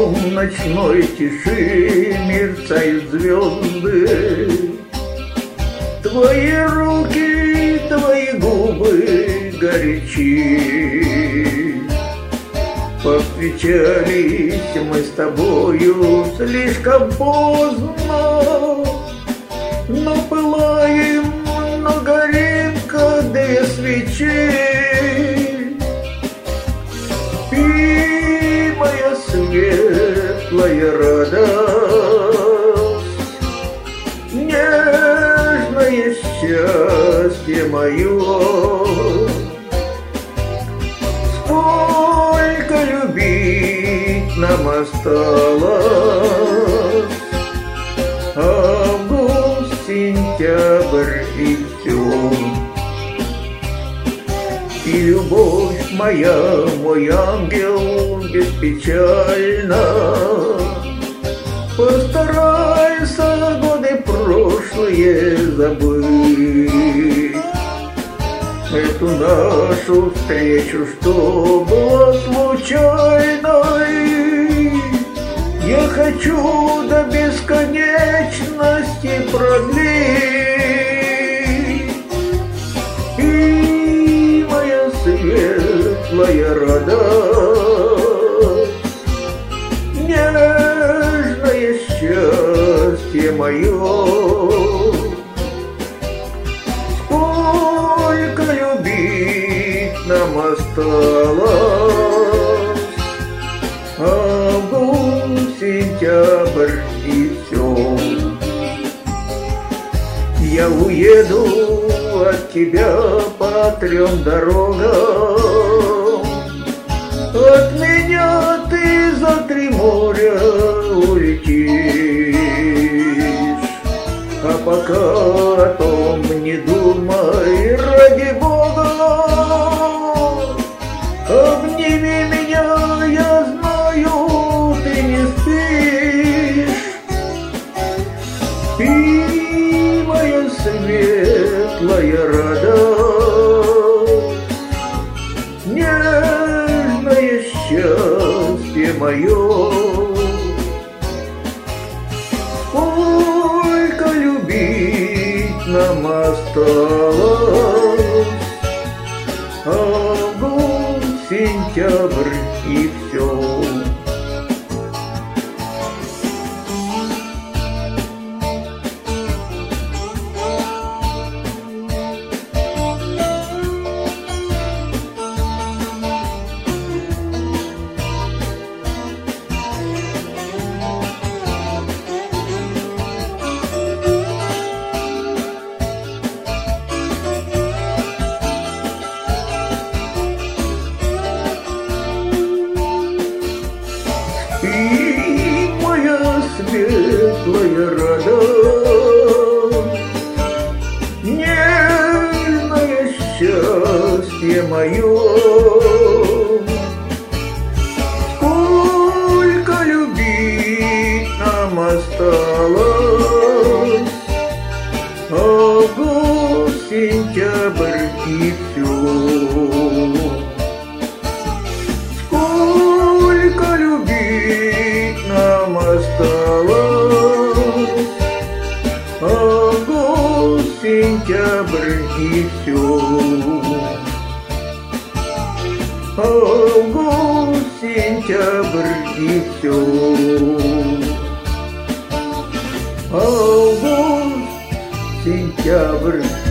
Днем ночной тиши мерцают звезды. Твои руки, твои губы горячи. Повстречались мы с тобою слишком поздно, но пылаем, но горим, как две свечи. Спи, моя светлая радость, нежное счастье мое. Сколько любить нам осталось, август, сентябрь и все. И любовь моя, мой ангел, беспечальна. Постарайся годы прошлые забыть. Эту нашу встречу, что была случайной, я хочу до бесконечности продлить. И моя светлая радость, нежное счастье мое. Сколько любить нам осталось, август, сентябрь и все. Я уеду от тебя по 3 дорогам. От меня ты за 3 моря улетишь. А пока о том не думай, ради Бога. Обними меня, я знаю, ты не спишь. Спи, моя светлая радость, нежное счастье мое. Сколько любить нам осталось, август, сентябрь и все. И моя светлая радость, нежное счастье мое. Сколько любить нам осталось, август, сентябрь и все. Сколько любить нам осталось, август, сентябрь и все. Август, сентябрь и все. Август, сентябрь